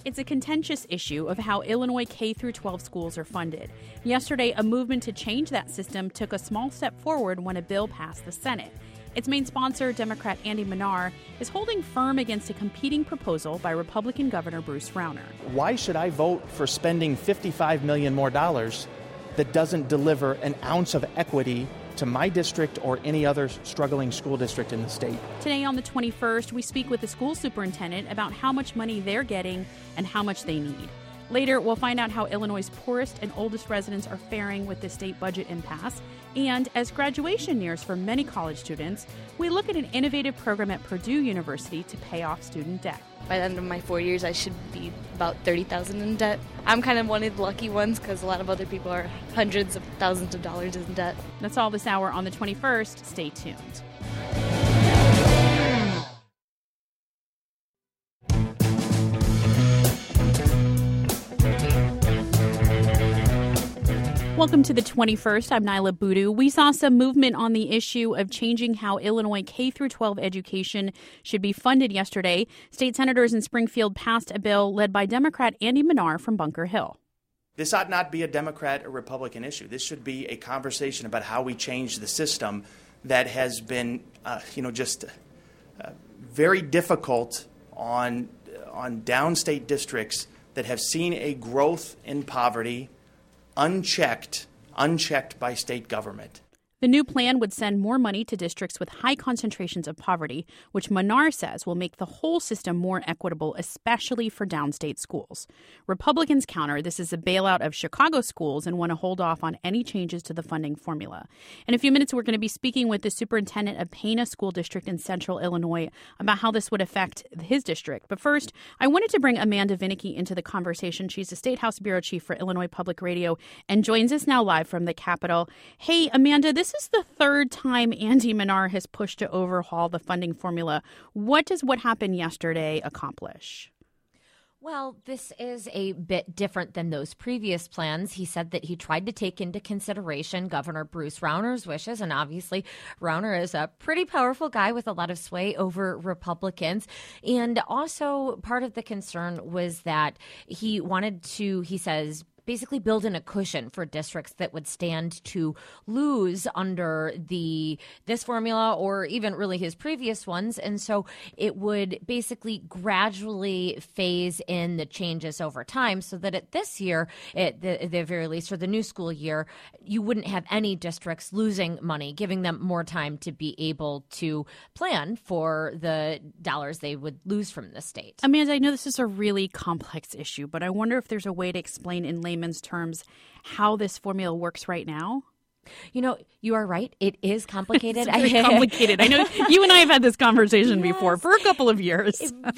It's a contentious issue of how Illinois K-12 schools are funded. Yesterday, a movement to change that system took a small step forward when a bill passed the Senate. Its main sponsor, Democrat Andy Manar, is holding firm against a competing proposal by Republican Governor Bruce Rauner. Why should I vote for spending $55 million more that doesn't deliver an ounce of equity to my district or any other struggling school district in the state? Today on the 21st, we speak with the school superintendent about how much money they're getting and how much they need. Later, we'll find out how Illinois' poorest and oldest residents are faring with the state budget impasse. And as graduation nears for many college students, we look at an innovative program at Purdue University to pay off student debt. By the end of my 4 years, I should be about $30,000 in debt. I'm kind of one of the lucky ones because a lot of other people are hundreds of thousands of dollars in debt. That's all this hour on the 21st. Stay tuned. Welcome to the 21st. I'm Nyla Boodoo. We saw some movement on the issue of changing how Illinois K-12 education should be funded yesterday. State senators in Springfield passed a bill led by Democrat Andy Manar from Bunker Hill. This ought not be a Democrat or Republican issue. This should be a conversation about how we change the system that has been, very difficult on downstate districts that have seen a growth in poverty unchecked by state government. The new plan would send more money to districts with high concentrations of poverty, which Manar says will make the whole system more equitable, especially for downstate schools. Republicans counter this is a bailout of Chicago schools and want to hold off on any changes to the funding formula. In a few minutes, we're going to be speaking with the superintendent of Pana School District in Central Illinois about how this would affect his district. But first, I wanted to bring Amanda Vinicky into the conversation. She's the State House Bureau Chief for Illinois Public Radio and joins us now live from the Capitol. Hey, Amanda, this is the third time Andy Manar has pushed to overhaul the funding formula. What does what happened yesterday accomplish? Well, this is a bit different than those previous plans. He said that he tried to take into consideration Governor Bruce Rauner's wishes, and obviously Rauner is a pretty powerful guy with a lot of sway over Republicans. And also part of the concern was that he wanted to, he says, basically build in a cushion for districts that would stand to lose under this formula or even really his previous ones. And so it would basically gradually phase in the changes over time so that at this year, at the very least, for the new school year, you wouldn't have any districts losing money, giving them more time to be able to plan for the dollars they would lose from the state. Amanda, I know this is a really complex issue, but I wonder if there's a way to explain in layman's terms how this formula works right now. You know, you are right. It is complicated. It's very complicated. I know you and I have had this conversation before for a couple of years.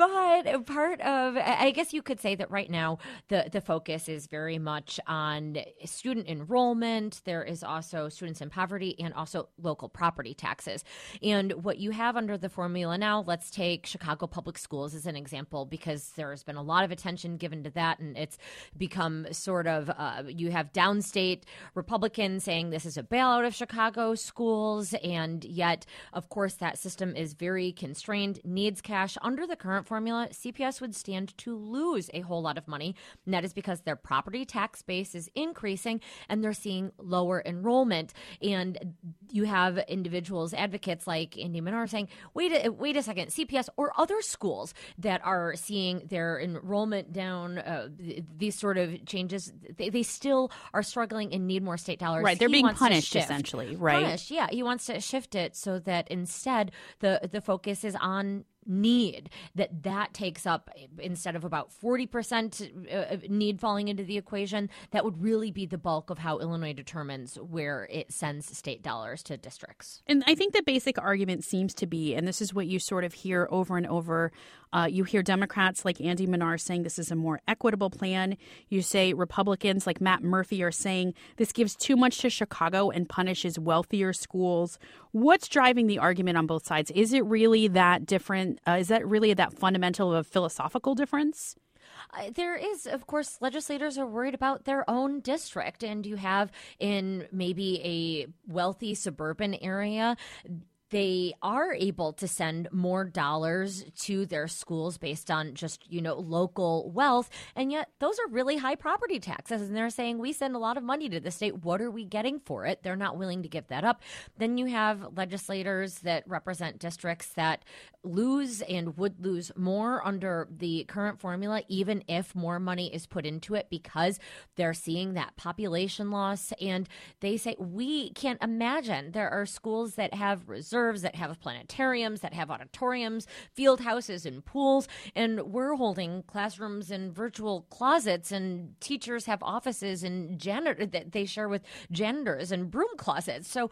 But part of, I guess you could say that right now the focus is very much on student enrollment. There is also students in poverty and also local property taxes. And what you have under the formula now, let's take Chicago Public Schools as an example, because there's been a lot of attention given to that. And it's become sort of, you have downstate Republicans saying this is a bailout of Chicago schools, and yet, of course, that system is very constrained, needs cash. Under the current formula, CPS would stand to lose a whole lot of money, and that is because their property tax base is increasing, and they're seeing lower enrollment. And you have individuals, advocates like Andy Manar saying, wait a second, CPS or other schools that are seeing their enrollment down, these sort of changes, they still are struggling and need more state dollars. Right, they're being punished, essentially, right? Punished, yeah. He wants to shift it so that instead the focus is on need, that takes up, instead of about 40% need falling into the equation, that would really be the bulk of how Illinois determines where it sends state dollars to districts. And I think the basic argument seems to be, and this is what you sort of hear over and over, you hear Democrats like Andy Manar saying this is a more equitable plan. You say Republicans like Matt Murphy are saying this gives too much to Chicago and punishes wealthier schools. What's driving the argument on both sides? Is it really that different? Is that really that fundamental of a philosophical difference? There is, of course, legislators are worried about their own district, and you have in maybe a wealthy suburban area they are able to send more dollars to their schools based on just, local wealth. And yet those are really high property taxes. And they're saying we send a lot of money to the state. What are we getting for it? They're not willing to give that up. Then you have legislators that represent districts that lose and would lose more under the current formula, even if more money is put into it, because they're seeing that population loss. And they say we can't imagine. There are schools that have reserves, that have planetariums, that have auditoriums, field houses, and pools. And we're holding classrooms in virtual closets, and teachers have offices and that they share with janitors and broom closets. So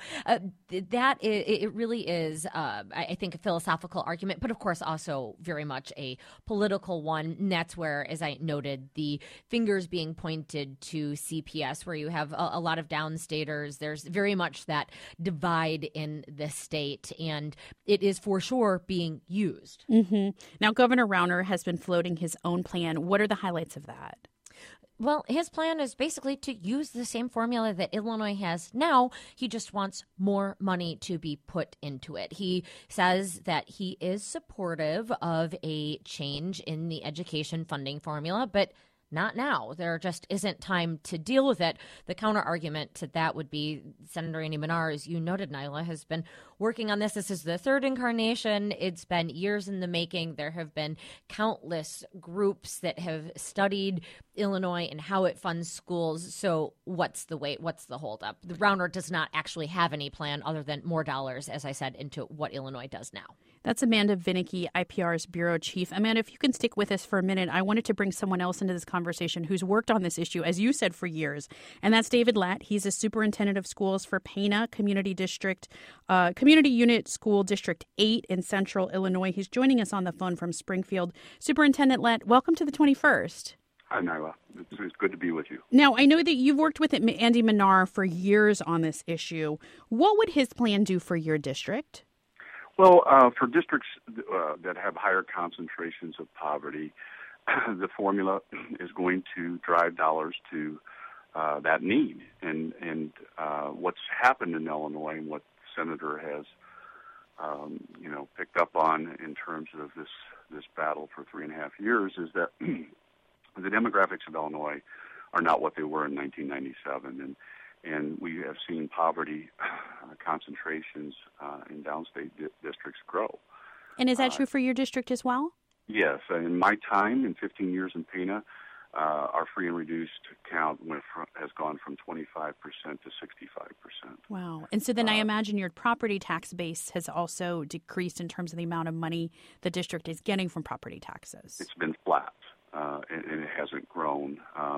it really is, I think, a philosophical argument, but of course also very much a political one. And that's where, as I noted, the fingers being pointed to CPS, where you have a lot of downstaters. There's very much that divide in the state, and it is for sure being used. Mm-hmm. Now, Governor Rauner has been floating his own plan. What are the highlights of that? Well, his plan is basically to use the same formula that Illinois has now. He just wants more money to be put into it. He says that he is supportive of a change in the education funding formula, but not now. There just isn't time to deal with it. The counter argument to that would be Senator Andy Manar, as you noted, Nyla, has been working on this. This is the third incarnation. It's been years in the making. There have been countless groups that have studied Illinois and how it funds schools. So what's the wait? What's the holdup? The Rauner does not actually have any plan other than more dollars, as I said, into what Illinois does now. That's Amanda Vinicky, IPR's bureau chief. Amanda, if you can stick with us for a minute, I wanted to bring someone else into this conversation who's worked on this issue, as you said, for years. And that's David Lett. He's a superintendent of schools for Pana Community Unit School District 8 in Central Illinois. He's joining us on the phone from Springfield. Superintendent Lett, welcome to the 21st. Hi, Nyla. It's good to be with you. Now, I know that you've worked with Andy Manar for years on this issue. What would his plan do for your district? Well, for districts that have higher concentrations of poverty, the formula is going to drive dollars to that need. And what's happened in Illinois and what the Senator has, picked up on in terms of this battle for 3.5 years is that the demographics of Illinois are not what they were in 1997. And we have seen poverty concentrations in downstate districts grow. And is that true for your district as well? Yes. In my time, in 15 years in Pana, our free and reduced count has gone from 25% to 65%. Wow. And so then I imagine your property tax base has also decreased in terms of the amount of money the district is getting from property taxes. It's been flat, and it hasn't grown.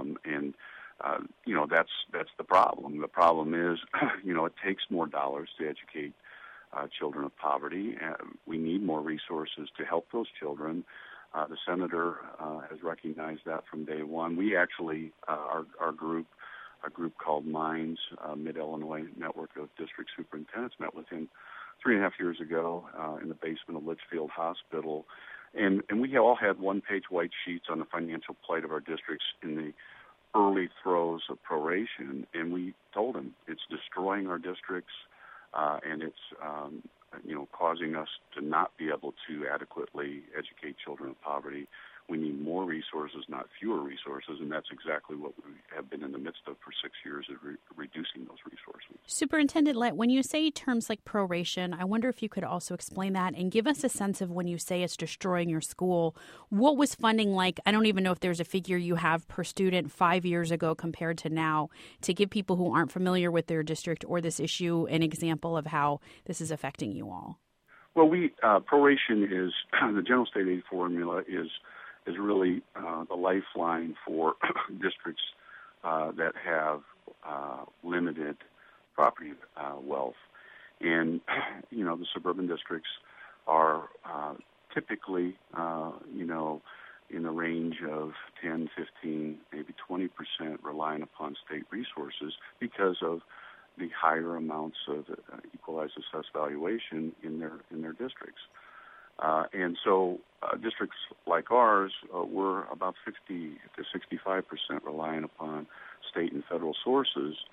That's the problem. The problem is, it takes more dollars to educate children of poverty. We need more resources to help those children. The Senator has recognized that from day one. We actually, our group, a group called MINDS, Mid-Illinois Network of District Superintendents, met with him 3.5 years ago in the basement of Litchfield Hospital. And we all had one-page white sheets on the financial plight of our districts in the early throes of proration, and we told him it's destroying our districts, and it's causing us to not be able to adequately educate children of poverty. We need more resources, not fewer resources, and that's exactly what we have been in the midst of for 6 years, of reducing those resources. Superintendent Lett, when you say terms like proration, I wonder if you could also explain that and give us a sense of when you say it's destroying your school, what was funding like? I don't even know if there's a figure you have per student 5 years ago compared to now, to give people who aren't familiar with their district or this issue an example of how this is affecting you all. Well, proration is, the general state aid formula is really the lifeline for districts that have limited property wealth. And, the suburban districts are typically, in the range of 10, 15, maybe 20% relying upon state resources because of the higher amounts of equalized assessed valuation in their districts. And so districts like ours, we're about 60 to 65% reliant upon state and federal sources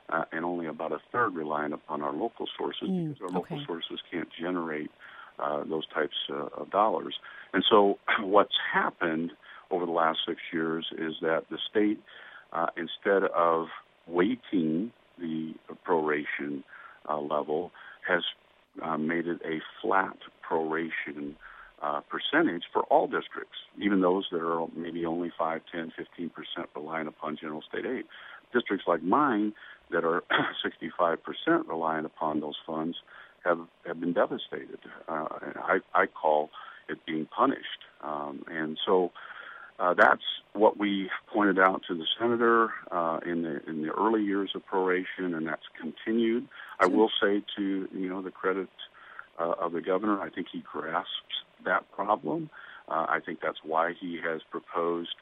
and only about a third reliant upon our local sources because our local sources can't generate those types of dollars. And so what's happened over the last 6 years is that the state, instead of weighting the proration level, has made it a flat proration percentage for all districts, even those that are maybe only 5, 10, 15% reliant upon general state aid. Districts like mine that are 65% reliant upon those funds have been devastated. I call it being punished. And so that's what we pointed out to the senator in the early years of proration, and that's continued. I will say to the credit of the governor, I think he grasps that problem. I think that's why he has proposed,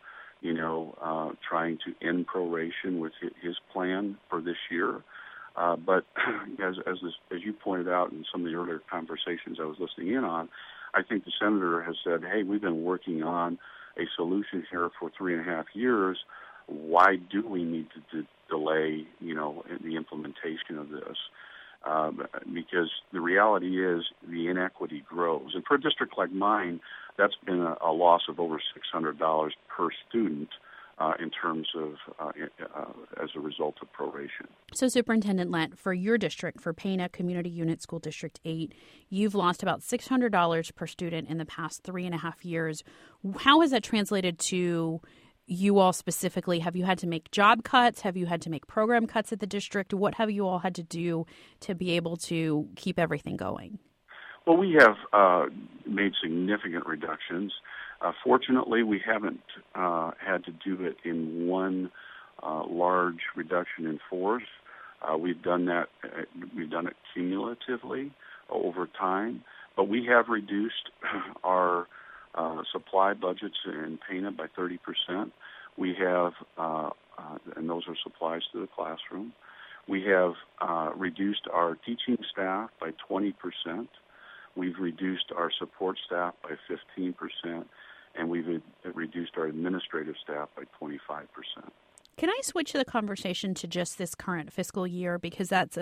trying to end proration with his plan for this year. But as you pointed out in some of the earlier conversations I was listening in on, I think the senator has said, hey, we've been working on a solution here for 3.5 years. Why do we need to delay, the implementation of this? Because the reality is the inequity grows. And for a district like mine, that's been a loss of over $600 per student in terms of as a result of proration. So Superintendent Lett, for your district, for Pana Community Unit School District 8, you've lost about $600 per student in the past 3.5 years. How has that translated to you all specifically? Have you had to make job cuts? Have you had to make program cuts at the district? What have you all had to do to be able to keep everything going? Well, we have made significant reductions. Fortunately, we haven't had to do it in one large reduction in force. We've done that. We've done it cumulatively over time, but we have reduced our supply budgets in Pana by 30%. We have, and those are supplies to the classroom. We have reduced our teaching staff by 20%. We've reduced our support staff by 15%, and we've reduced our administrative staff by 25%. Can I switch the conversation to just this current fiscal year? Because that's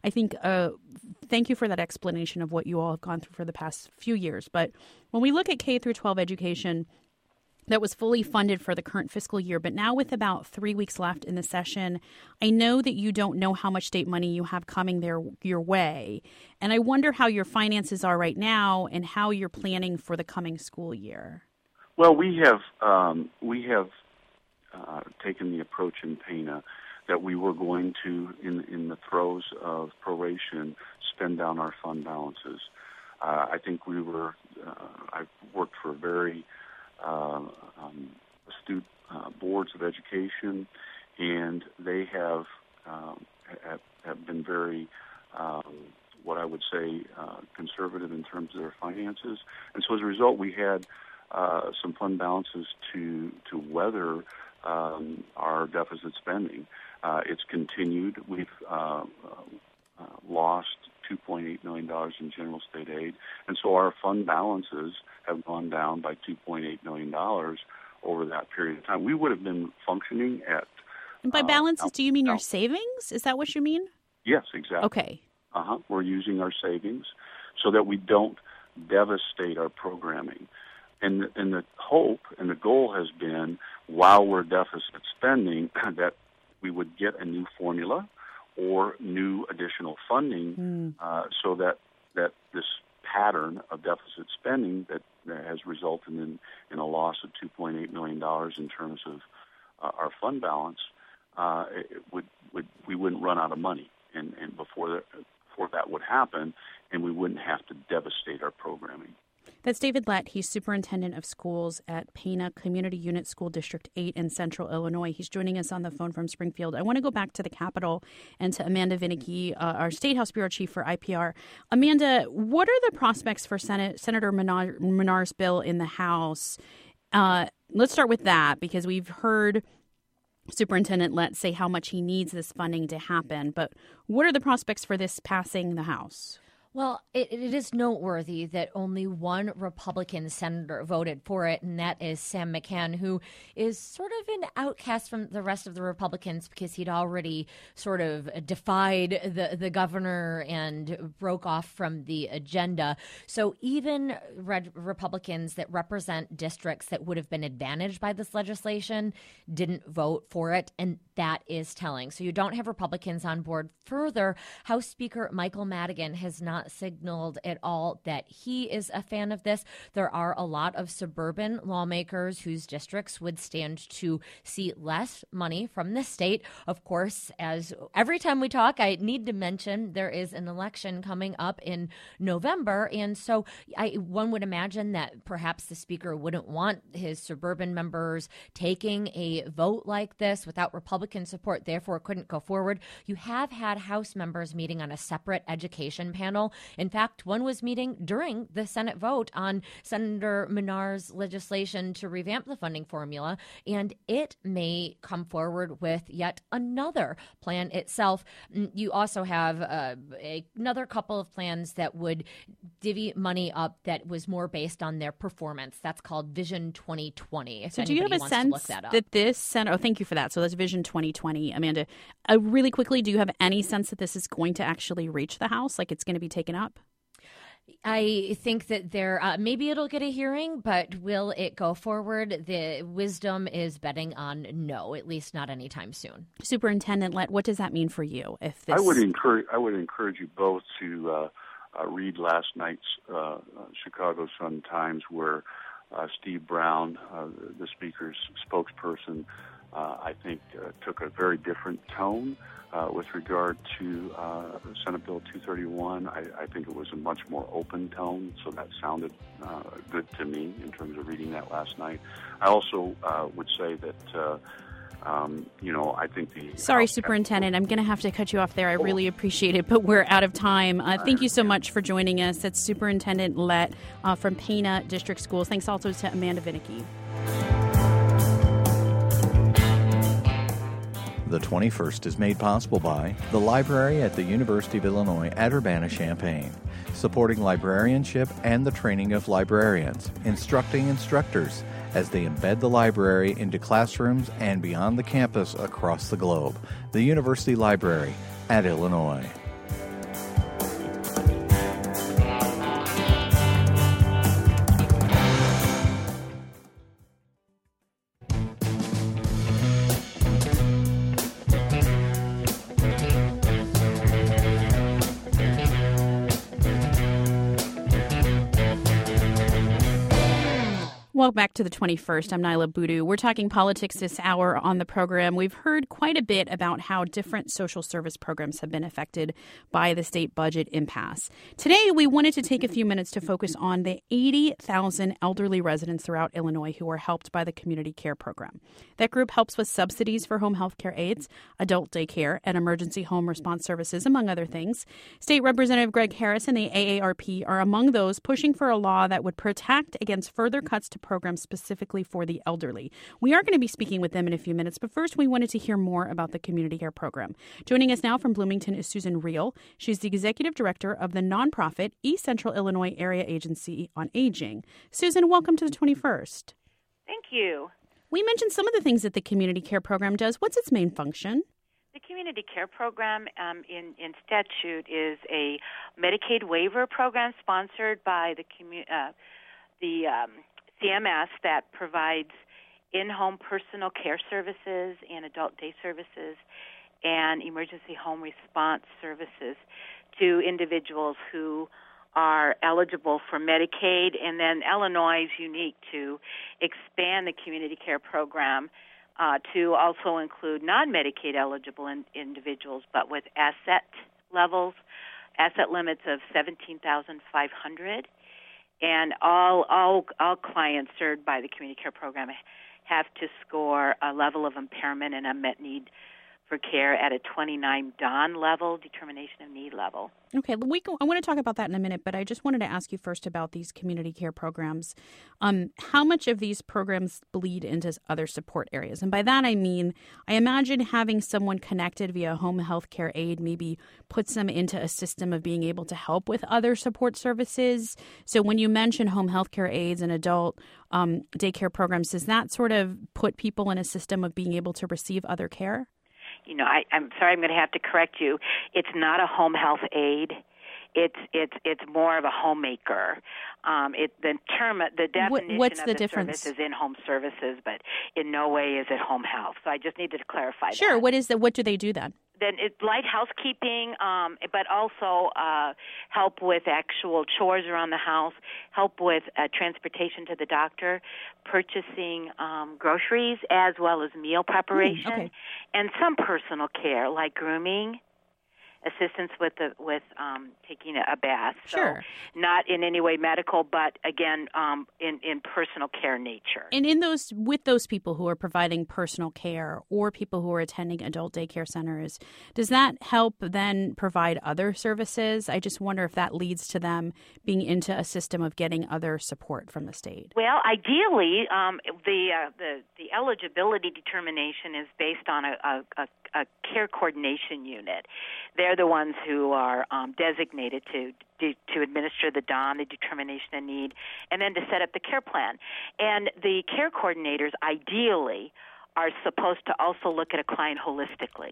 thank you for that explanation of what you all have gone through for the past few years. But when we look at K through 12 education, that was fully funded for the current fiscal year. But now with about 3 weeks left in the session, I know that you don't know how much state money you have coming your way. And I wonder how your finances are right now and how you're planning for the coming school year. Well, we have taken the approach in Pana that we were going to, in the throes of proration, spend down our fund balances. I think we were. I've worked for very astute boards of education, and they have been very, what I would say, conservative in terms of their finances. And so as a result, we had some fund balances to weather our deficit spending. It's continued. We've lost $2.8 million in general state aid, and so our fund balances have gone down by $2.8 million over that period of time. We would have been functioning at... And by balances, do you mean your savings? Is that what you mean? Yes, exactly. Okay. We're using our savings so that we don't devastate our programming. And the hope and the goal has been, while we're deficit spending, that we would get a new formula or new additional funding so that this pattern of deficit spending that has resulted in a loss of $2.8 million in terms of our fund balance, we wouldn't run out of money, and before that would happen, and we wouldn't have to devastate our programming. That's David Lett. He's superintendent of schools at Pana Community Unit School District 8 in Central Illinois. He's joining us on the phone from Springfield. I want to go back to the Capitol and to Amanda Vinicky, our State House Bureau Chief for IPR. Amanda, what are the prospects for Senator Menar's bill in the House? Let's start with that, because we've heard Superintendent Lett say how much he needs this funding to happen. But what are the prospects for this passing the House? Well, it is noteworthy that only one Republican senator voted for it, and that is Sam McCann, who is sort of an outcast from the rest of the Republicans because he'd already sort of defied the governor and broke off from the agenda. So even Republicans that represent districts that would have been advantaged by this legislation didn't vote for it, and that is telling. So you don't have Republicans on board. Further, House Speaker Michael Madigan has not signaled at all that he is a fan of this. There are a lot of suburban lawmakers whose districts would stand to see less money from the state. Of course, as every time we talk, I need to mention there is an election coming up in November. And so one would imagine that perhaps the speaker wouldn't want his suburban members taking a vote like this without Republican support, therefore couldn't go forward. You have had House members meeting on a separate education panel. In fact, one was meeting during the Senate vote on Senator Menard's legislation to revamp the funding formula, and it may come forward with yet another plan itself. You also have another couple of plans that would divvy money up that was more based on their performance. That's called Vision 2020. So do you have a sense that this Senate, thank you for that. So that's Vision 2020. Amanda, really quickly, do you have any sense that this is going to actually reach the House, like it's going to be taken up? I think that maybe it'll get a hearing, but will it go forward? The wisdom is betting on no, at least not anytime soon. Superintendent Lett, what does that mean for you? If this... I would encourage you both to read last night's Chicago Sun-Times, where Steve Brown, the Speaker's spokesperson, I think took a very different tone with regard to Senate Bill 231. I think it was a much more open tone, so that sounded good to me in terms of reading that last night. I also would say that, I think the... Sorry, Superintendent, I'm going to have to cut you off there. I really appreciate it, but we're out of time. Thank you so much for joining us. That's Superintendent Lett from Pana District Schools. Thanks also to Amanda Vinicky. The 21st is made possible by the Library at the University of Illinois at Urbana-Champaign, supporting librarianship and the training of librarians, instructing instructors as they embed the library into classrooms and beyond the campus across the globe. The University Library at Illinois. Welcome back to the 21st. I'm Nyla Boodoo. We're talking politics this hour on the program. We've heard quite a bit about how different social service programs have been affected by the state budget impasse. Today, we wanted to take a few minutes to focus on the 80,000 elderly residents throughout Illinois who are helped by the Community Care Program. That group helps with subsidies for home health care aides, adult daycare, and emergency home response services, among other things. State Representative Greg Harris and the AARP are among those pushing for a law that would protect against further cuts to programs specifically for the elderly. We are going to be speaking with them in a few minutes, but first we wanted to hear more about the Community Care Program. Joining us now from Bloomington is Susan Reel. She's the executive director of the nonprofit East Central Illinois Area Agency on Aging. Susan, welcome to the 21st. Thank you. We mentioned some of the things that the Community Care Program does. What's its main function? The Community Care Program in statute is a Medicaid waiver program sponsored by the CMS that provides in-home personal care services and adult day services and emergency home response services to individuals who are eligible for Medicaid. And then Illinois is unique to expand the Community Care Program to also include non-Medicaid eligible individuals, but with asset limits of $17,500. And all clients served by the Community Care Program have to score a level of impairment and unmet need for care at a 29 DON level, determination of need level. Okay, I want to talk about that in a minute, but I just wanted to ask you first about these community care programs. How much of these programs bleed into other support areas? And by that I mean, I imagine having someone connected via home health care aid maybe puts them into a system of being able to help with other support services. So when you mention home health care aides and adult daycare programs, does that sort of put people in a system of being able to receive other care? You know, I'm sorry, I'm going to have to correct you. It's not a home health aide. It's more of a homemaker. The definition what's of the the difference? service is in-home services, but in no way is it home health. So I just needed to clarify that. Sure. What do they do then? Then it's light housekeeping, but also help with actual chores around the house, help with transportation to the doctor, purchasing groceries as well as meal preparation, okay. and some personal care like grooming, assistance with taking a bath. Sure. So not in any way medical, but again, in personal care nature. And with those people who are providing personal care or people who are attending adult daycare centers, does that help then provide other services? I just wonder if that leads to them being into a system of getting other support from the state. Well, ideally, the eligibility determination is based on a care coordination unit. They're the ones who are designated to administer the DON, the determination of need, and then to set up the care plan. And the care coordinators ideally are supposed to also look at a client holistically,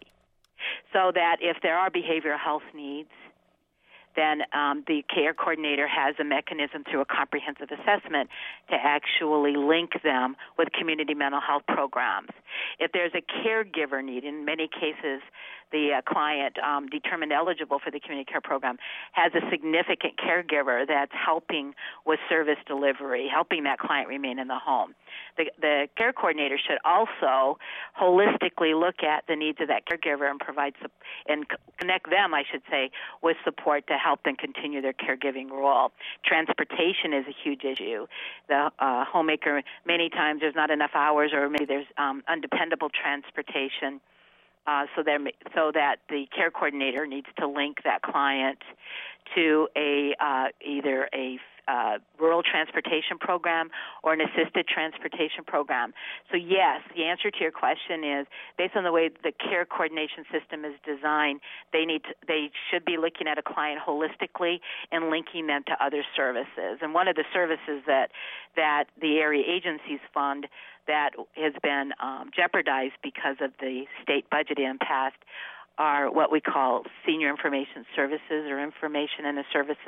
so that if there are behavioral health needs, then the care coordinator has a mechanism through a comprehensive assessment to actually link them with community mental health programs. If there's a caregiver need, in many cases the client determined eligible for the community care program has a significant caregiver that's helping with service delivery, helping that client remain in the home. The care coordinator should also holistically look at the needs of that caregiver and provide and connect them, I should say, with support to help them continue their caregiving role. Transportation is a huge issue. The homemaker, many times there's not enough hours, or maybe there's undependable transportation. So that the care coordinator needs to link that client to either a rural transportation program or an assisted transportation program. So yes, the answer to your question is, based on the way the care coordination system is designed, they should be looking at a client holistically and linking them to other services. And one of the services that the area agencies fund that has been jeopardized because of the state budget impasse are what we call senior information services, or information and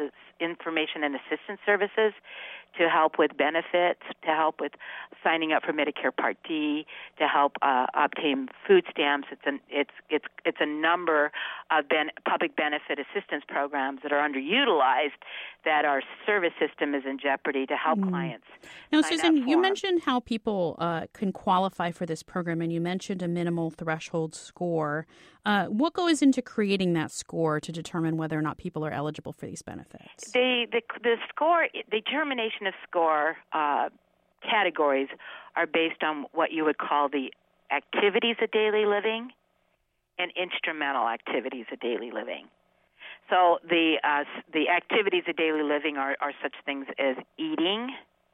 assistance services, to help with benefits, to help with signing up for Medicare Part D, to help obtain food stamps. It's a number of public benefit assistance programs that are underutilized, that our service system is in jeopardy to help clients. Now, Susan, you mentioned how people can qualify for this program, and you mentioned a minimal threshold score. What goes into creating that score to determine whether or not people are eligible for these benefits? The score, determination of score categories are based on what you would call the activities of daily living and instrumental activities of daily living. So the activities of daily living are such things as eating,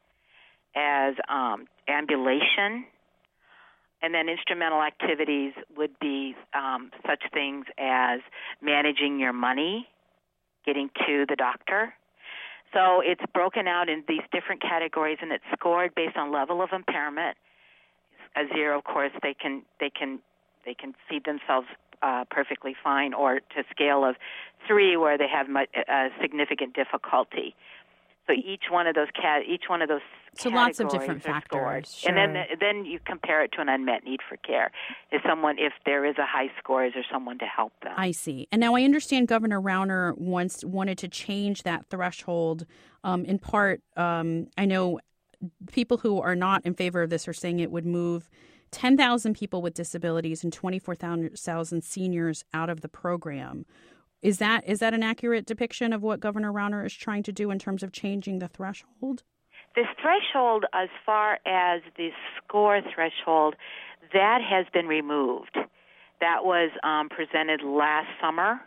as ambulation, and then instrumental activities would be such things as managing your money, getting to the doctor. So it's broken out in these different categories, and it's scored based on level of impairment. A 0, of course, they can feed themselves perfectly fine, or to a scale of 3, where they have significant difficulty. So each one of those so lots of different factors, sure. And then you compare it to an unmet need for care. If there is a high score, is there someone to help them? I see. And now I understand Governor Rauner once wanted to change that threshold. In part, I know people who are not in favor of this are saying it would move 10,000 people with disabilities and 24,000 seniors out of the program. Is that an accurate depiction of what Governor Rauner is trying to do in terms of changing the threshold? This threshold, as far as the score threshold, that has been removed. That was presented last summer.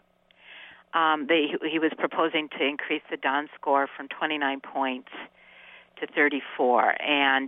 He was proposing to increase the DON score from 29 points to 34, and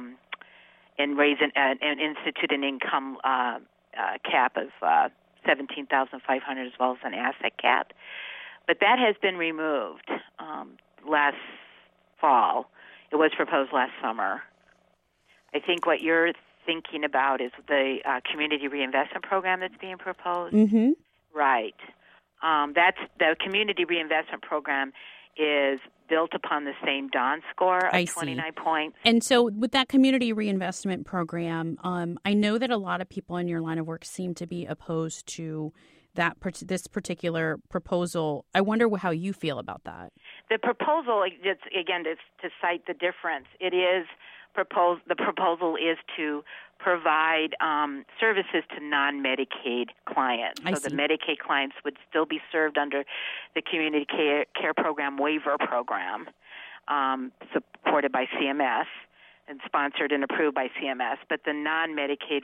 raise and institute an income cap of $17,500 as well as an asset cap. But that has been removed last fall. It was proposed last summer. I think what you're thinking about is the community reinvestment program that's being proposed. Mm-hmm. Right. That's the community reinvestment program is built upon the same DON score of 29 points. And so with that community reinvestment program, I know that a lot of people in your line of work seem to be opposed to this particular proposal. I wonder how you feel about that. The proposal, again, to cite the difference, the proposal is to provide services to non-Medicaid clients. So the Medicaid clients would still be served under the Community Care Program Waiver Program, supported by CMS and sponsored and approved by CMS. But the non-Medicaid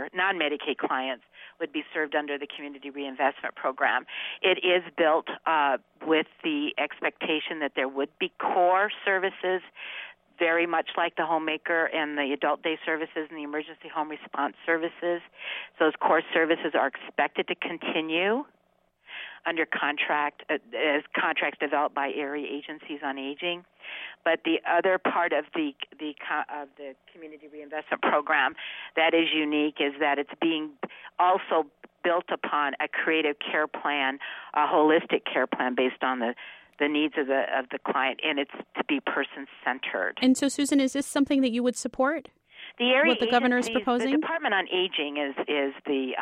clients would be served under the Community Reinvestment Program. It is built with the expectation that there would be core services, very much like the homemaker and the adult day services and the emergency home response services. Those core services are expected to continue under contract as contracts developed by area agencies on aging. But the other part of the Community Reinvestment Program that is unique is that it's being also built upon a creative care plan, a holistic care plan based on the needs of the client, and it's to be person-centered. And so, Susan, is this something that you would support? The area what the governor is proposing? The Department on Aging is the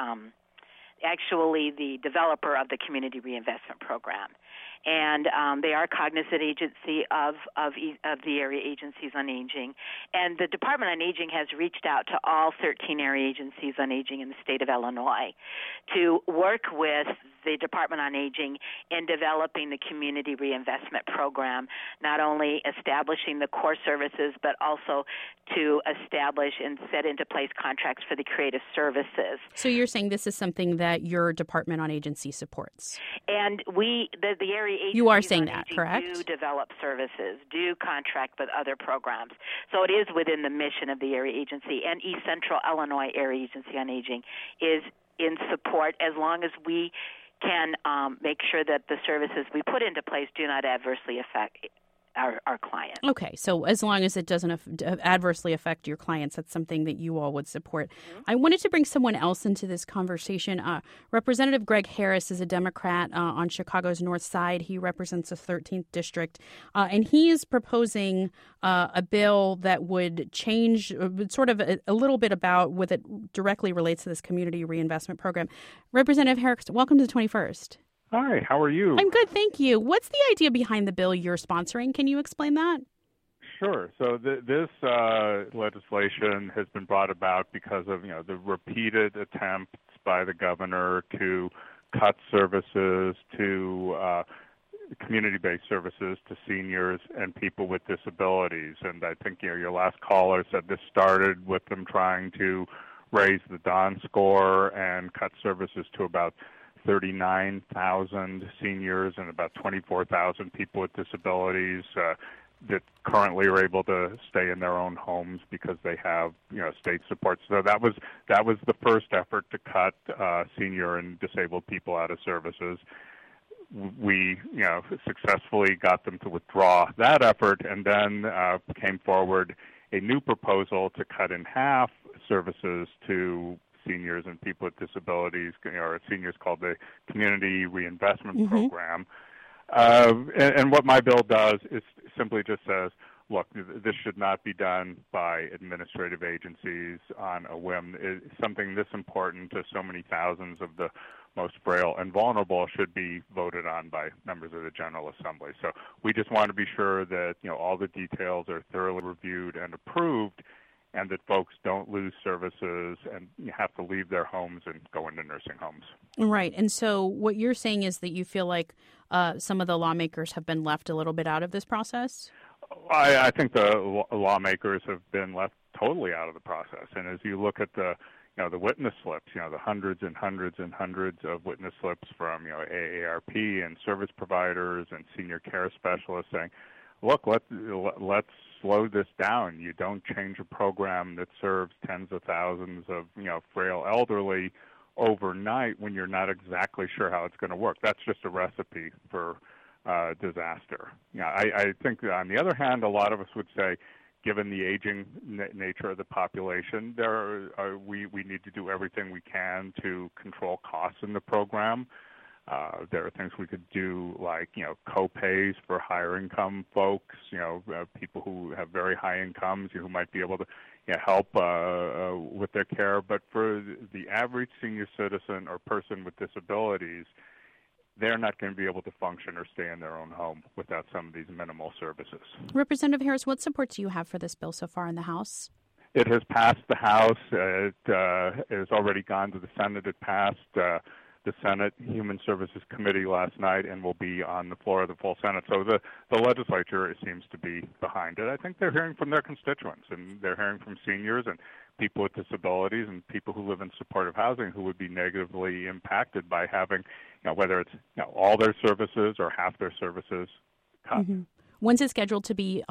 actually the developer of the Community Reinvestment Program. And they are a cognizant agency of the area agencies on aging. And the Department on Aging has reached out to all 13 area agencies on aging in the state of Illinois to work with the Department on Aging in developing the Community Reinvestment Program, not only establishing the core services, but also to establish and set into place contracts for the creative services. So you're saying this is something that your Department on Agency supports? And the area agencies you are saying that, correct? Do develop services, do contract with other programs. So it is within the mission of the area agency, and East Central Illinois Area Agency on Aging is in support as long as we can make sure that the services we put into place do not adversely affect our clients. Okay, so as long as it doesn't adversely affect your clients, that's something that you all would support. Mm-hmm. I wanted to bring someone else into this conversation. Representative Greg Harris is a Democrat on Chicago's North Side. He represents the 13th District, and he is proposing a bill that would change sort of a little bit about what it directly relates to this Community Reinvestment Program. Representative Harris, welcome to the 21st. Hi, how are you? I'm good, thank you. What's the idea behind the bill you're sponsoring? Can you explain that? Sure. So this legislation has been brought about because of the repeated attempts by the governor to cut services to community-based services to seniors and people with disabilities. And I think your last caller said this started with them trying to raise the DON score and cut services to about 39,000 seniors and about 24,000 people with disabilities that currently are able to stay in their own homes because they have state support. So that was the first effort to cut senior and disabled people out of services. We successfully got them to withdraw that effort, and then came forward a new proposal to cut in half services to seniors and people with disabilities, or seniors, called the Community Reinvestment Program. And what my bill does is simply just says, look, this should not be done by administrative agencies on a whim. Something this important to so many thousands of the most frail and vulnerable should be voted on by members of the General Assembly. So we just want to be sure that all the details are thoroughly reviewed and approved, and that folks don't lose services and have to leave their homes and go into nursing homes. Right. And so what you're saying is that you feel like some of the lawmakers have been left a little bit out of this process? I think the lawmakers have been left totally out of the process. And as you look at the the witness slips, the hundreds and hundreds and hundreds of witness slips from, AARP and service providers and senior care specialists saying, look, let's slow this down. You don't change a program that serves tens of thousands of, frail elderly overnight when you're not exactly sure how it's going to work. That's just a recipe for disaster. I think that on the other hand, a lot of us would say, given the aging nature of the population, we need to do everything we can to control costs in the program. There are things we could do like, co-pays for higher income folks, people who have very high incomes who might be able to help with their care. But for the average senior citizen or person with disabilities, they're not going to be able to function or stay in their own home without some of these minimal services. Representative Harris, what support do you have for this bill so far in the House? It has passed the House. It has already gone to the Senate. It passed the Senate Human Services Committee last night and will be on the floor of the full Senate. So the legislature seems to be behind it. I think they're hearing from their constituents, and they're hearing from seniors and people with disabilities and people who live in supportive housing who would be negatively impacted by having, whether it's all their services or half their services cut. Mm-hmm. When's it scheduled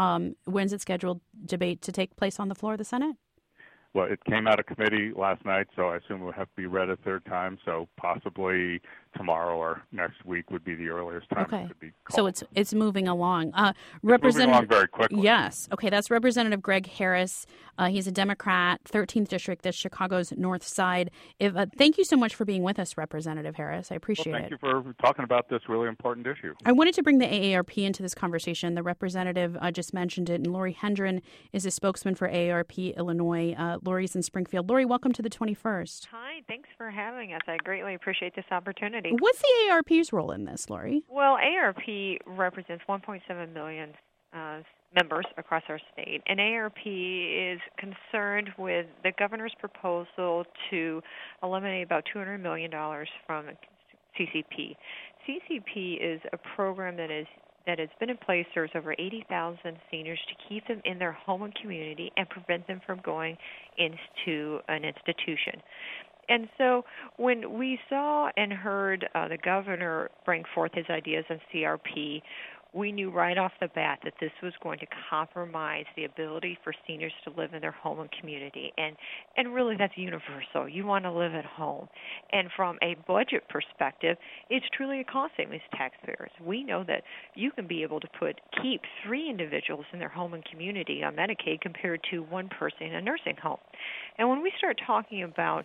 debate to take place on the floor of the Senate? Well, it came out of committee last night, so I assume it will have to be read a third time. So possibly tomorrow or next week would be the earliest time it could be called. So it's moving along. Moving along very quickly. Yes. Okay, that's Representative Greg Harris. He's a Democrat, 13th District, that's Chicago's North Side. Thank you so much for being with us, Representative Harris. I appreciate it. Thank you for talking about this really important issue. I wanted to bring the AARP into this conversation. The representative just mentioned it, and Lori Hendren is a spokesman for AARP Illinois. Lori's in Springfield. Lori, welcome to the 21st. Hi, thanks for having us. I greatly appreciate this opportunity. What's the AARP's role in this, Lori? Well, AARP represents 1.7 million members across our state, and AARP is concerned with the governor's proposal to eliminate about $200 million from CCP. CCP is a program that has been in place. There's over 80,000 seniors to keep them in their home and community and prevent them from going into an institution. And so when we saw and heard the governor bring forth his ideas on CRP, we knew right off the bat that this was going to compromise the ability for seniors to live in their home and community. And really, that's universal. You want to live at home. And from a budget perspective, it's truly a cost savings to taxpayers. We know that you can be able to keep 3 individuals in their home and community on Medicaid compared to 1 person in a nursing home. And when we start talking about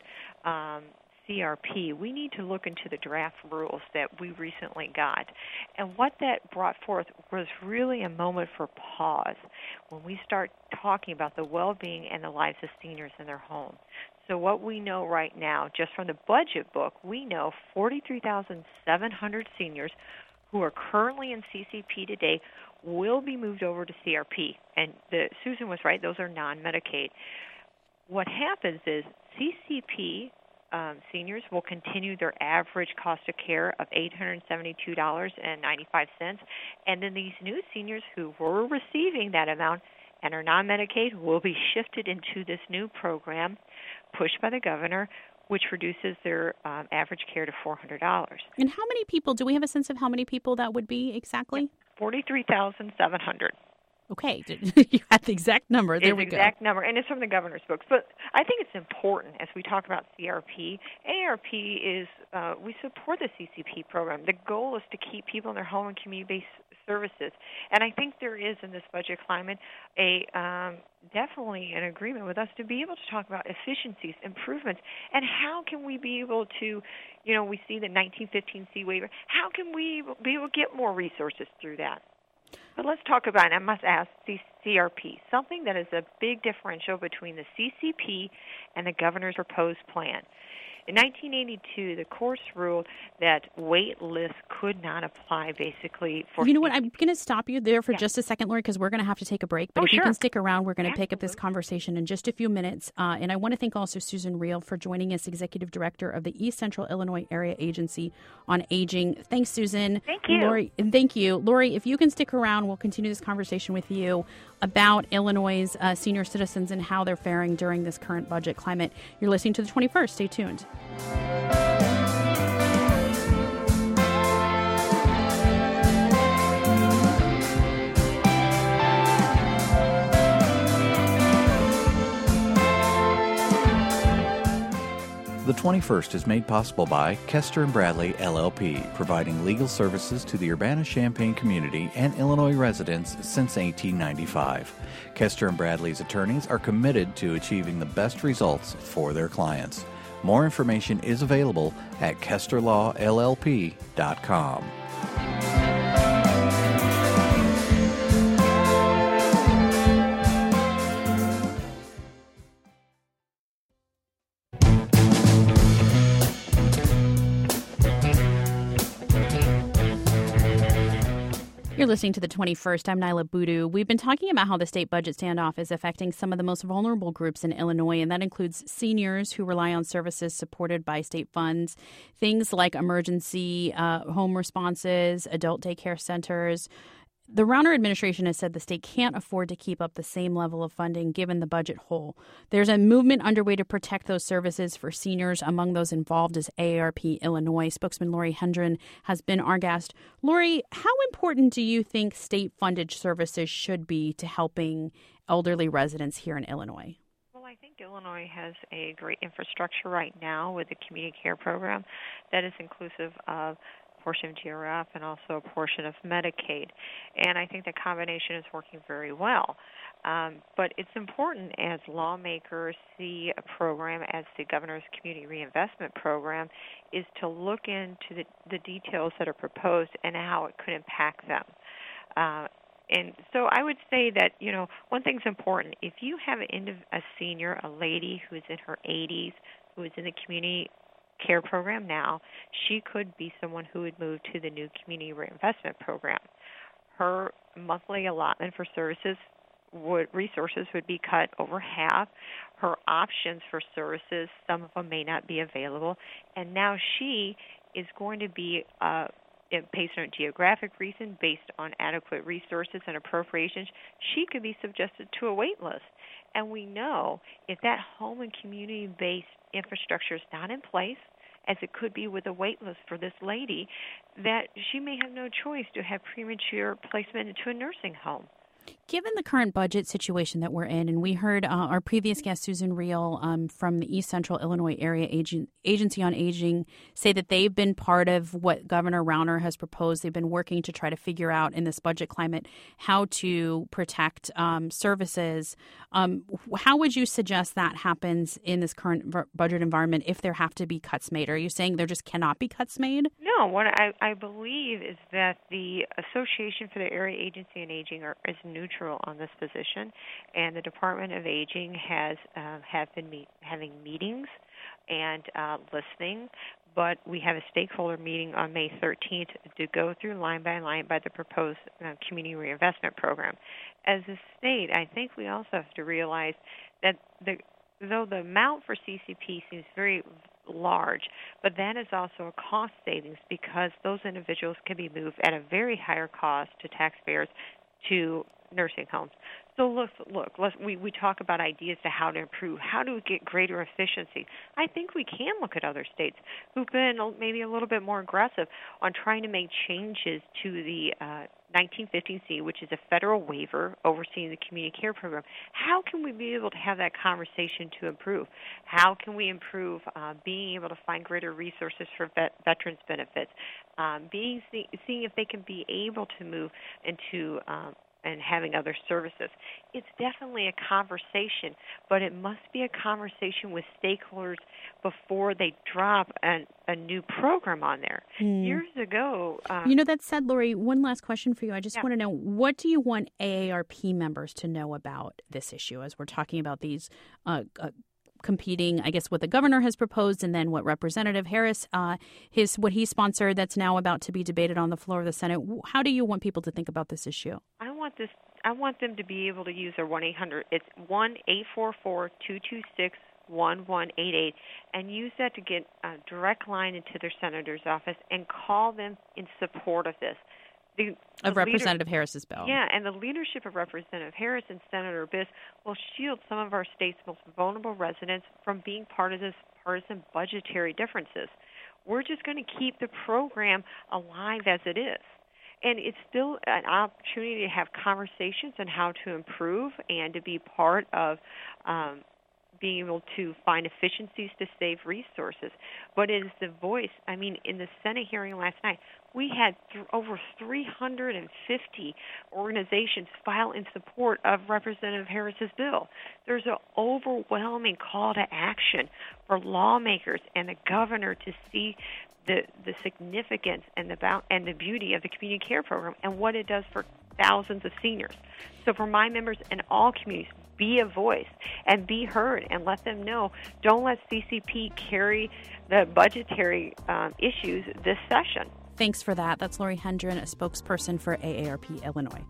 CRP, we need to look into the draft rules that we recently got. And what that brought forth was really a moment for pause when we start talking about the well-being and the lives of seniors in their home. So what we know right now, just from the budget book, we know 43,700 seniors who are currently in CCP today will be moved over to CRP. And Susan was right, those are non-Medicaid. What happens is CCP seniors will continue their average cost of care of $872.95, and then these new seniors who were receiving that amount and are non-Medicaid will be shifted into this new program pushed by the governor, which reduces their average care to $400. And how many people, do we have a sense of how many people that would be exactly? 43,700. Okay, you had the exact number. There we go. Exact number, and it's from the governor's books. But I think it's important as we talk about CRP. AARP is we support the CCP program. The goal is to keep people in their home and community-based services, and I think there is in this budget climate definitely an agreement with us to be able to talk about efficiencies, improvements, and how can we be able to, we see the 1915C waiver. How can we be able to get more resources through that? But let's talk about, and I must ask, CRP, something that is a big differential between the CCP and the governor's proposed plan. In 1982, the courts ruled that wait lists could not apply basically for... You know what? I'm going to stop you there for just a second, Lori, because we're going to have to take a break. But if you can stick around, we're going to pick up this conversation in just a few minutes. And I want to thank also Susan Reel for joining us, Executive Director of the East Central Illinois Area Agency on Aging. Thanks, Susan. Thank you. Lori, and thank you. Lori, if you can stick around, we'll continue this conversation with you. about Illinois' senior citizens and how they're faring during this current budget climate. You're listening to The 21st. Stay tuned. The 21st is made possible by Kester & Bradley, LLP, providing legal services to the Urbana-Champaign community and Illinois residents since 1895. Kester & Bradley's attorneys are committed to achieving the best results for their clients. More information is available at kesterlawllp.com. You're listening to The 21st. I'm Nyla Boodoo. We've been talking about how the state budget standoff is affecting some of the most vulnerable groups in Illinois, and that includes seniors who rely on services supported by state funds, things like emergency home responses, adult daycare centers. The Rauner administration has said the state can't afford to keep up the same level of funding given the budget hole. There's a movement underway to protect those services for seniors. Among those involved is AARP Illinois. Spokesman Lori Hendren has been our guest. Lori, how important do you think state-funded services should be to helping elderly residents here in Illinois? Well, I think Illinois has a great infrastructure right now with the community care program that is inclusive of portion of GRF and also a portion of Medicaid. And I think the combination is working very well. But it's important as lawmakers see a program as the Governor's Community Reinvestment Program is to look into the details that are proposed and how it could impact them. And so I would say that, one thing's important. If you have a senior, a lady who is in her 80s, who is in the community care program now, she could be someone who would move to the new community reinvestment program. Her monthly allotment for resources would be cut over half. Her options for services, some of them may not be available, and now she is going to be based on geographic reason, based on adequate resources and appropriations, she could be subjected to a wait list. And we know if that home and community-based infrastructure is not in place, as it could be with a wait list for this lady, that she may have no choice to have premature placement into a nursing home. Given the current budget situation that we're in, and we heard our previous guest, Susan Reel, from the East Central Illinois Area Agency on Aging, say that they've been part of what Governor Rauner has proposed. They've been working to try to figure out in this budget climate how to protect services. How would you suggest that happens in this current budget environment if there have to be cuts made? Are you saying there just cannot be cuts made? No, what I believe is that the Association for the Area Agency on Aging is neutral on this position, and the Department of Aging have been having meetings and listening, but we have a stakeholder meeting on May 13th to go through line by the proposed community reinvestment program. As a state, I think we also have to realize that though the amount for CCP seems very large, but that is also a cost savings because those individuals can be moved at a very higher cost to taxpayers to nursing homes. So look. We talk about ideas to how to improve, how to get greater efficiency. I think we can look at other states who've been maybe a little bit more aggressive on trying to make changes to the 1915C, which is a federal waiver overseeing the community care program. How can we be able to have that conversation to improve? How can we improve being able to find greater resources for veterans benefits, seeing if they can be able to move into and having other services. It's definitely a conversation, but it must be a conversation with stakeholders before they drop a new program on there. Years ago... that said, Lori, one last question for you. I just want to know, what do you want AARP members to know about this issue as we're talking about these competing, I guess, what the governor has proposed and then what Representative Harris, what he sponsored that's now about to be debated on the floor of the Senate? How do you want people to think about this issue? I want them to be able to use their 1-800. It's 1-844-226-1188 and use that to get a direct line into their senator's office and call them in support of this. of Representative Harris's bill. Yeah, and the leadership of Representative Harris and Senator Biss will shield some of our state's most vulnerable residents from being part of this partisan budgetary differences. We're just going to keep the program alive as it is. And it's still an opportunity to have conversations on how to improve and to be part of being able to find efficiencies to save resources. But it is the voice. I mean, in the Senate hearing last night, we had over 350 organizations file in support of Representative Harris's bill. There's an overwhelming call to action for lawmakers and the governor to see the significance and the beauty of the community care program and what it does for thousands of seniors. So for my members in all communities, be a voice and be heard and let them know. Don't let CCP carry the budgetary issues this session. Thanks for that. That's Lori Hendren, a spokesperson for AARP Illinois.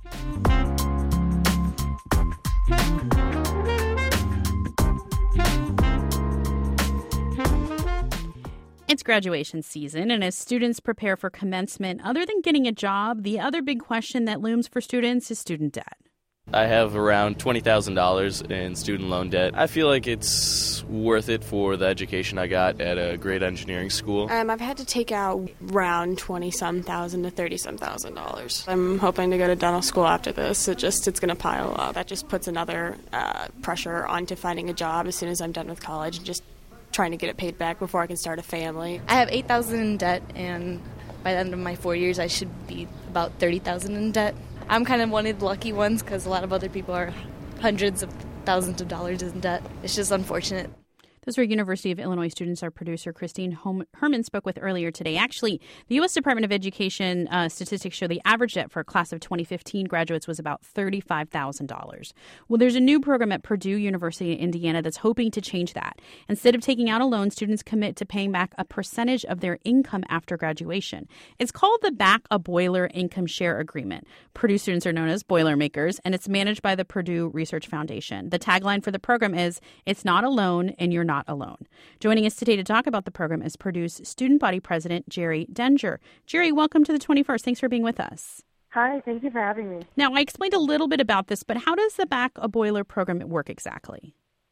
It's graduation season, and as students prepare for commencement, other than getting a job, the other big question that looms for students is student debt. I have around $20,000 in student loan debt. I feel like it's worth it for the education I got at a great engineering school. I've had to take out around $20,000 to $30,000. I'm hoping to go to dental school after this. It's going to pile up. That just puts another pressure onto finding a job as soon as I'm done with college and just trying to get it paid back before I can start a family. I have $8,000 in debt, and by the end of my 4 years, I should be about $30,000 in debt. I'm kind of one of the lucky ones because a lot of other people are hundreds of thousands of dollars in debt. It's just unfortunate. Those were University of Illinois students our producer Christine Herman spoke with earlier today. Actually, the U.S. Department of Education statistics show the average debt for a class of 2015 graduates was about $35,000. Well, there's a new program at Purdue University in Indiana that's hoping to change that. Instead of taking out a loan, students commit to paying back a percentage of their income after graduation. It's called the Back a Boiler Income Share Agreement. Purdue students are known as Boilermakers, and it's managed by the Purdue Research Foundation. The tagline for the program is, "It's not a loan and you're not alone." Joining us today to talk about the program is Purdue's student body president, Jerry Denger. Jerry, welcome to the 21st. Thanks for being with us. Hi, thank you for having me. Now, I explained a little bit about this, but how does the Back a Boiler program work exactly?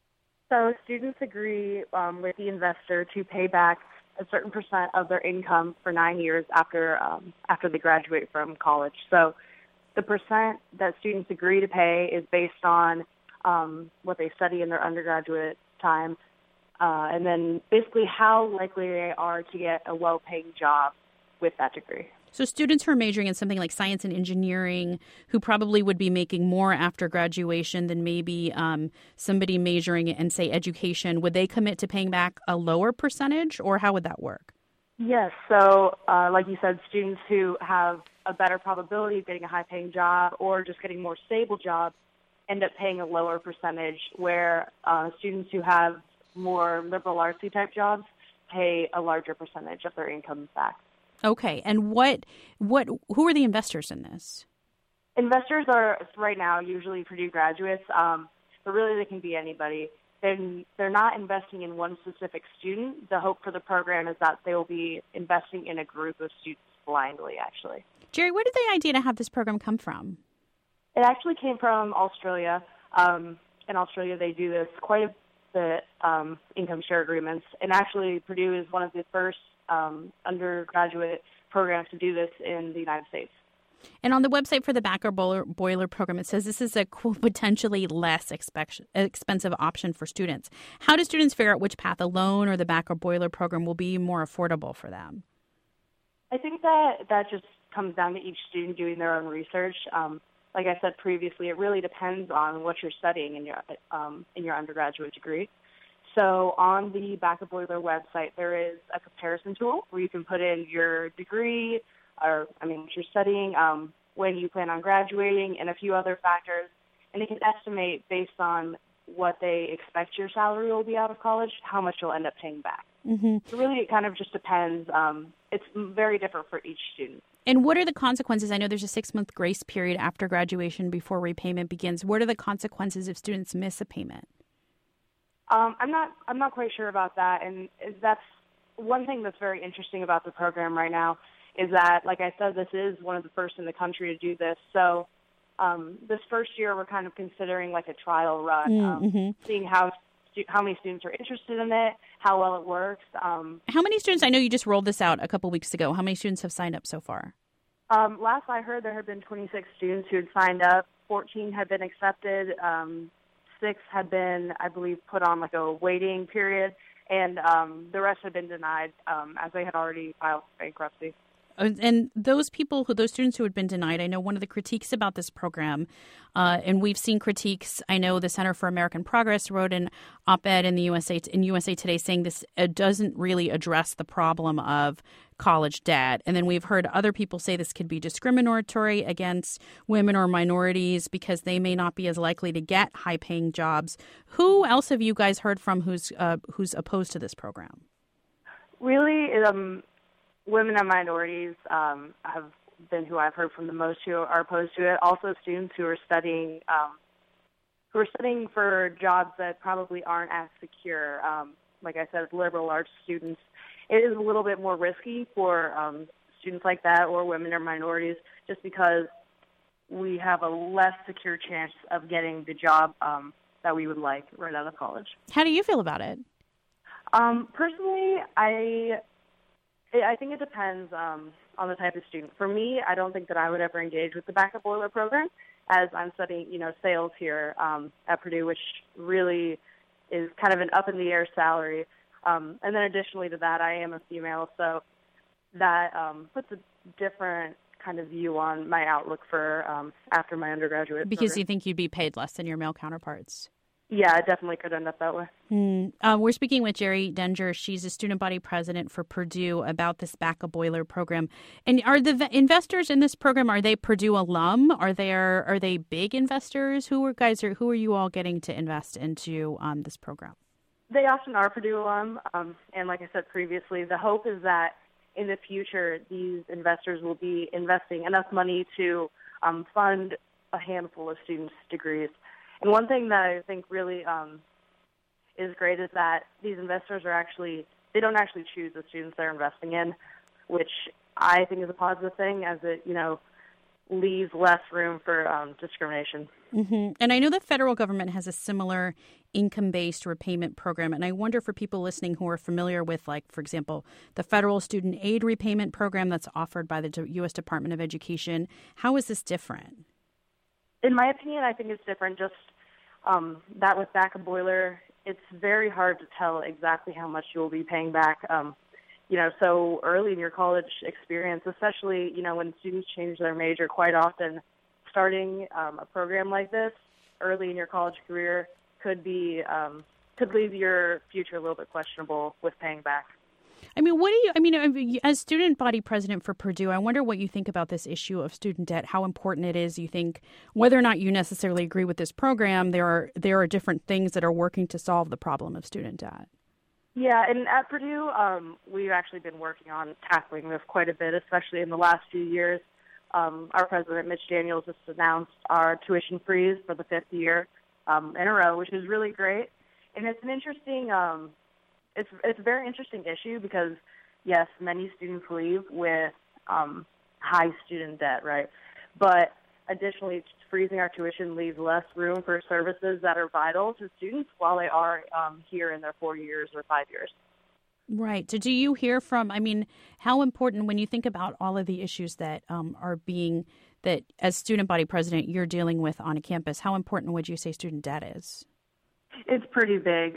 So students agree with the investor to pay back a certain percent of their income for 9 years after they graduate from college. So the percent that students agree to pay is based on what they study in their undergraduate time, and then basically how likely they are to get a well-paying job with that degree. So students who are majoring in something like science and engineering, who probably would be making more after graduation than maybe somebody majoring in, say, education, would they commit to paying back a lower percentage, or how would that work? Yes. So like you said, students who have a better probability of getting a high-paying job or just getting more stable jobs end up paying a lower percentage, where students who have more liberal artsy type jobs pay a larger percentage of their income back. Okay, and who are the investors in this? Investors are right now usually Purdue graduates, but really they can be anybody. They're not investing in one specific student. The hope for the program is that they will be investing in a group of students blindly, actually. Jerry, where did the idea to have this program come from? It actually came from Australia. In Australia, they do this quite a bit, income share agreements. And actually, Purdue is one of the first undergraduate programs to do this in the United States. And on the website for the Back a Boiler program, it says this is a potentially less expensive option for students. How do students figure out which path, a loan or the Back a Boiler program, will be more affordable for them? I think that just comes down to each student doing their own research. Like I said previously, it really depends on what you're studying in your undergraduate degree. So on the Back a Boiler website, there is a comparison tool where you can put in your degree, what you're studying, when you plan on graduating, and a few other factors. And it can estimate based on what they expect your salary will be out of college, how much you'll end up paying back. Mm-hmm. So really, it kind of just depends. It's very different for each student. And what are the consequences? I know there's a 6-month grace period after graduation before repayment begins. What are the consequences if students miss a payment? I'm not quite sure about that, and that's one thing that's very interesting about the program right now is that, like I said, this is one of the first in the country to do this. So this first year, we're kind of considering like a trial run, seeing how many students are interested in it, how well it works. How many students? I know you just rolled this out a couple weeks ago. How many students have signed up so far? Last I heard, there had been 26 students who had signed up. 14 had been accepted. 6 had been, I believe, put on like a waiting period, and the rest had been denied as they had already filed bankruptcy. And those students who had been denied, I know one of the critiques about this program, and we've seen critiques. I know the Center for American Progress wrote an op-ed in USA Today saying this doesn't really address the problem of college debt. And then we've heard other people say this could be discriminatory against women or minorities because they may not be as likely to get high-paying jobs. Who else have you guys heard from who's opposed to this program? Really, women and minorities have been who I've heard from the most who are opposed to it. Also, students who are studying for jobs that probably aren't as secure. Like I said, liberal arts students, it is a little bit more risky for students like that or women or minorities, just because we have a less secure chance of getting the job that we would like right out of college. How do you feel about it? Personally, I think it depends on the type of student. For me, I don't think that I would ever engage with the backup boiler program, as I'm studying, sales here at Purdue, which really is kind of an up-in-the-air salary. And then additionally to that, I am a female, so that puts a different kind of view on my outlook for after my undergraduate Because program. you think you'd be paid less than your male counterparts. Yeah, it definitely could end up that way. We're speaking with Jerry Denger. She's a student body president for Purdue about this backup boiler program. And are the investors in this program, are they Purdue alum? Are they big investors? Who are you all getting to invest into this program? They often are Purdue alum. And like I said previously, the hope is that in the future, these investors will be investing enough money to fund a handful of students' degrees. And one thing that I think really is great is that these investors they don't actually choose the students they're investing in, which I think is a positive thing, as it, leaves less room for discrimination. And I know the federal government has a similar income-based repayment program. And I wonder, for people listening who are familiar with, like, for example, the federal student aid repayment program that's offered by the U.S. Department of Education, how is this different? In my opinion, I think it's different. Just that with backup boiler, it's very hard to tell exactly how much you will be paying back. So early in your college experience, especially, when students change their major quite often, starting a program like this early in your college career could leave your future a little bit questionable with paying back. As student body president for Purdue, I wonder what you think about this issue of student debt, how important it is. You think, whether or not you necessarily agree with this program, there are different things that are working to solve the problem of student debt. Yeah, and at Purdue, we've actually been working on tackling this quite a bit, especially in the last few years. Our president, Mitch Daniels, just announced our tuition freeze for the 5th year in a row, which is really great. And it's an interesting it's a very interesting issue because, yes, many students leave with high student debt, right? But additionally, freezing our tuition leaves less room for services that are vital to students while they are here in their 4 years or 5 years. Right. So do you hear from, how important, when you think about all of the issues that that as student body president you're dealing with on a campus, how important would you say student debt is? It's pretty big.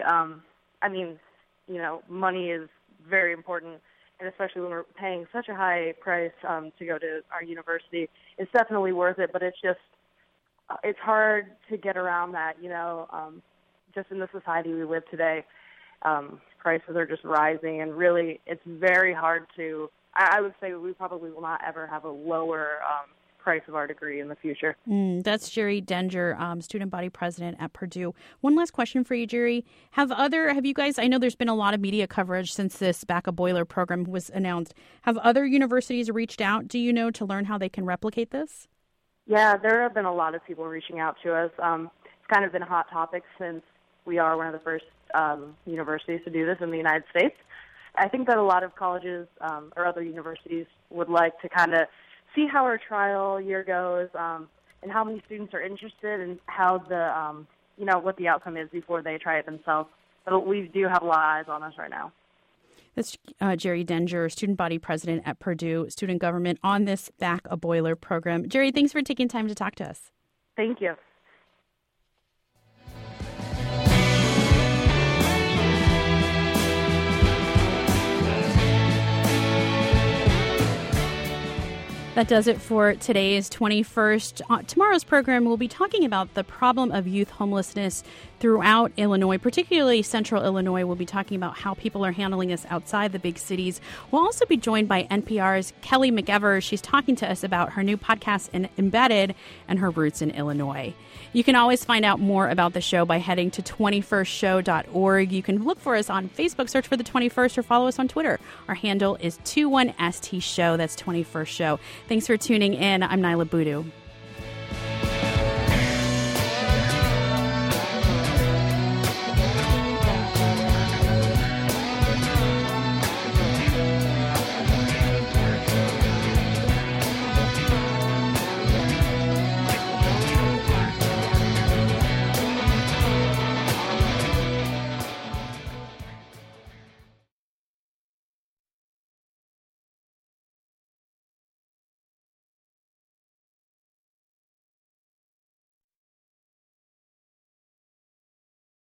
Money is very important, and especially when we're paying such a high price to go to our university, it's definitely worth it, but it's hard to get around that, just in the society we live today. Prices are just rising, and really it's very hard I would say we probably will not ever have a lower price of our degree in the future. That's Jerry Denger, student body president at Purdue. One last question for you, Jerry. Have you guys, I know there's been a lot of media coverage since this backup boiler program was announced. Have other universities reached out, do you know, to learn how they can replicate this? Yeah, there have been a lot of people reaching out to us. It's kind of been a hot topic since we are one of the first universities to do this in the United States. I think that a lot of colleges or other universities would like to kind of see how our trial year goes and how many students are interested and how the, what the outcome is before they try it themselves. But we do have a lot of eyes on us right now. That's Jerry Denger, student body president at Purdue Student Government, on this Back a Boiler program. Jerry, thanks for taking time to talk to us. Thank you. That does it for today's 21st. Tomorrow's program, we'll be talking about the problem of youth homelessness throughout Illinois, particularly central Illinois. We'll be talking about how people are handling this outside the big cities. We'll also be joined by NPR's Kelly McEvers. She's talking to us about her new podcast, Embedded, and her roots in Illinois. You can always find out more about the show by heading to 21stshow.org. You can look for us on Facebook, search for The 21st, or follow us on Twitter. Our handle is 21ST Show. That's 21st Show. Thanks for tuning in. I'm Nyla Boodoo.